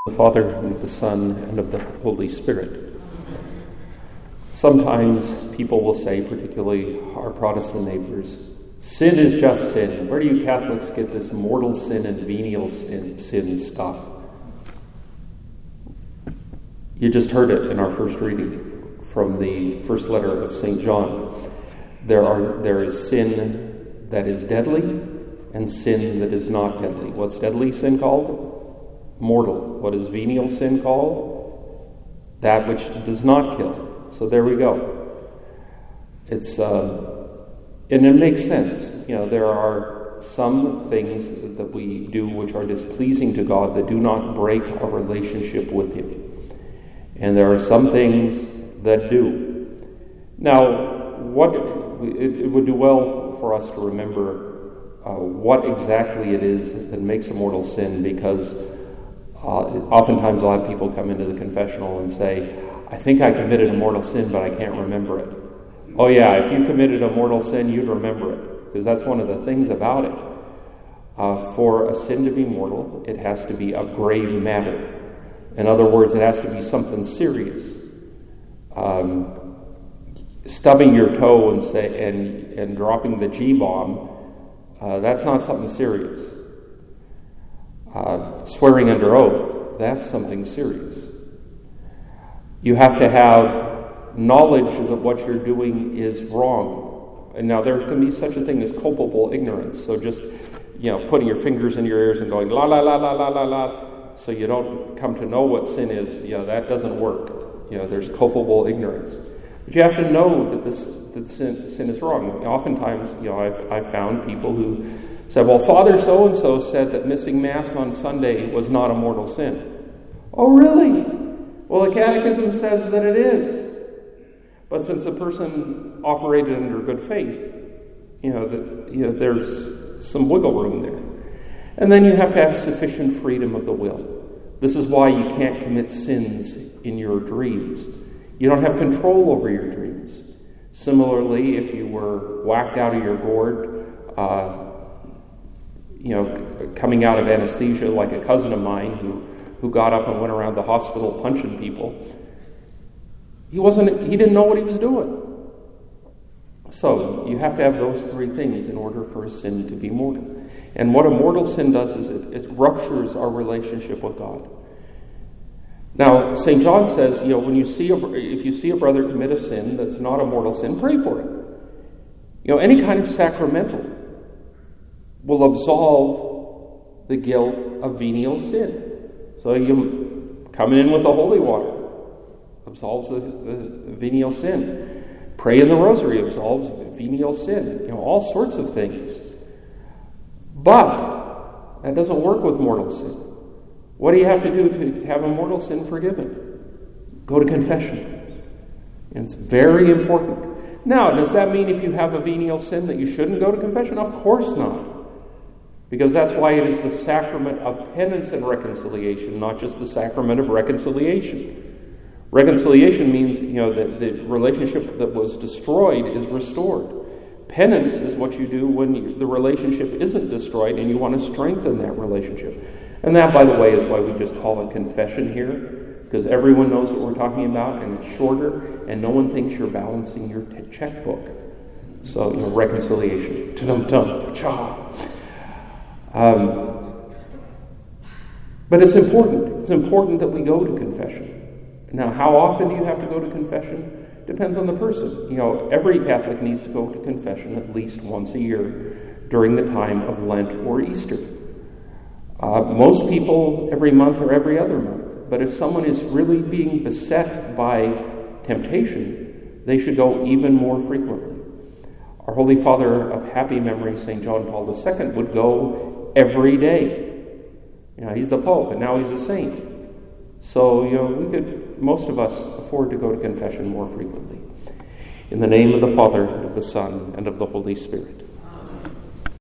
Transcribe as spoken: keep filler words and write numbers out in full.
The Father, and of the Son, and of the Holy Spirit. Sometimes people will say, particularly our Protestant neighbors, sin is just sin. Where do you Catholics get this mortal sin and venial sin, sin stuff? You just heard it in our first reading from the first letter of Saint John. There are there is sin that is deadly and sin that is not deadly. What's deadly sin called? Mortal. What is venial sin called? That which does not kill. So there we go. It's uh, and it makes sense. You know, there are some things that we do which are displeasing to God that do not break our relationship with Him, and there are some things that do. Now, what it, it would do well for us to remember uh, what exactly it is that makes a mortal sin, because Uh, oftentimes a lot of people come into the confessional and say, I think I committed a mortal sin, but I can't remember it. Oh yeah, if you committed a mortal sin, you'd remember it, because that's one of the things about it. Uh, for a sin to be mortal, it has to be of grave matter. In other words, it has to be something serious. Um, stubbing your toe and say and, and dropping the G-bomb, uh, that's not something serious. Uh, swearing under oath, that's something serious. You have to have knowledge that what you're doing is wrong. And now there can be such a thing as culpable ignorance. So just, you know, putting your fingers in your ears and going la la la la la la la, so you don't come to know what sin is, you know, that doesn't work. You know, there's culpable ignorance. But you have to know that this that sin, sin is wrong. Oftentimes, you know, I've, I've found people who said, well, Father so-and-so said that missing Mass on Sunday was not a mortal sin. Oh, really? Well, the Catechism says that it is. But since the person operated under good faith, you know, that, you know, there's some wiggle room there. And then you have to have sufficient freedom of the will. This is why you can't commit sins in your dreams. You don't have control over your dreams. Similarly, if you were whacked out of your gourd, uh, you know, coming out of anesthesia, like a cousin of mine who, who got up and went around the hospital punching people. He wasn't, he didn't know what he was doing. So you have to have those three things in order for a sin to be mortal. And what a mortal sin does is it, it ruptures our relationship with God. Now, Saint John says, you know, when you see a, if you see a brother commit a sin that's not a mortal sin, pray for it. You know, any kind of sacramental will absolve the guilt of venial sin. So you coming in with the holy water absolves the, the venial sin. Pray in the rosary absolves venial sin. You know, all sorts of things. But that doesn't work with mortal sin. What do you have to do to have a mortal sin forgiven? Go to confession. And it's very important. Now, does that mean if you have a venial sin that you shouldn't go to confession? Of course not. Because that's why it is the sacrament of penance and reconciliation, not just the sacrament of reconciliation. Reconciliation means, you know, that the relationship that was destroyed is restored. Penance is what you do when you, the relationship isn't destroyed and you want to strengthen that relationship. And that, by the way, is why we just call it confession here, because everyone knows what we're talking about, and it's shorter, and no one thinks you're balancing your t- checkbook. So, you know, reconciliation. Ta-dum-tum, cha. Um, but it's important. It's important that we go to confession. Now, how often do you have to go to confession? Depends on the person. You know, every Catholic needs to go to confession at least once a year during the time of Lent or Easter. Uh, most people every month or every other month. But if someone is really being beset by temptation, they should go even more frequently. Our Holy Father of happy memory, Saint John Paul the Second, would go every day. You know, he's the Pope, and now he's a saint. So, you know, we could, most of us, afford to go to confession more frequently. In the name of the Father, and of the Son, and of the Holy Spirit.